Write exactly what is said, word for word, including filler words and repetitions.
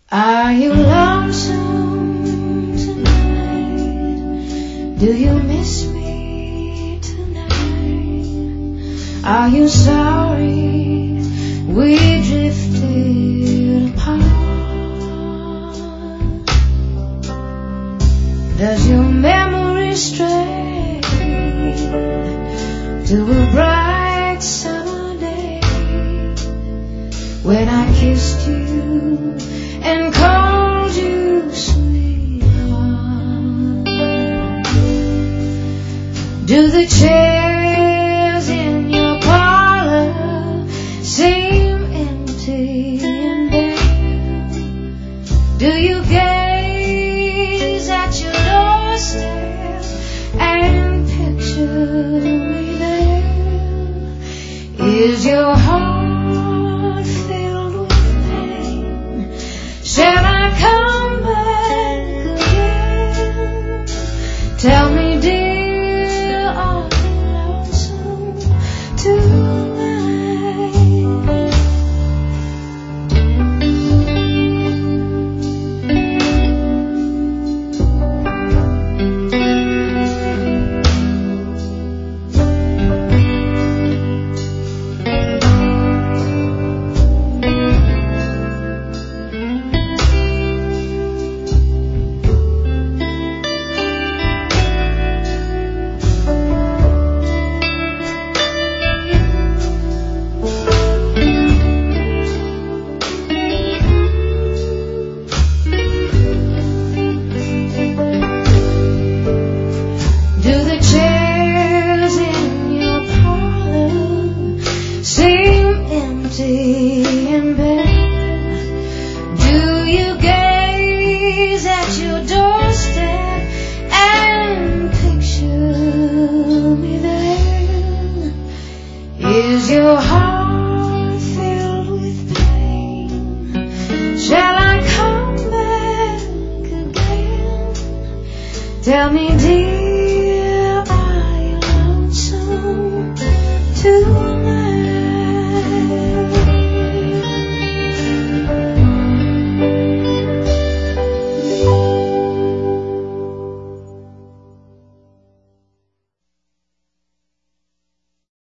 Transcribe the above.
Are you lonesome tonight? Do you miss me tonight? Are you sorry we drifted apart? Does your memory stray to a bright summer day when I kissed you and called you sweetheart? Do the chairs in your parlor seem empty and bare? Do you gaze at your doorstep and picture me there? Is your heart filled with pain? Shall I come back again? Tell me, dear, are you lonesome tonight? In bed, do you gaze at your doorstep and picture me there? Is your heart filled with pain? Shall I come back again? Tell me, dear, are you lonesome too?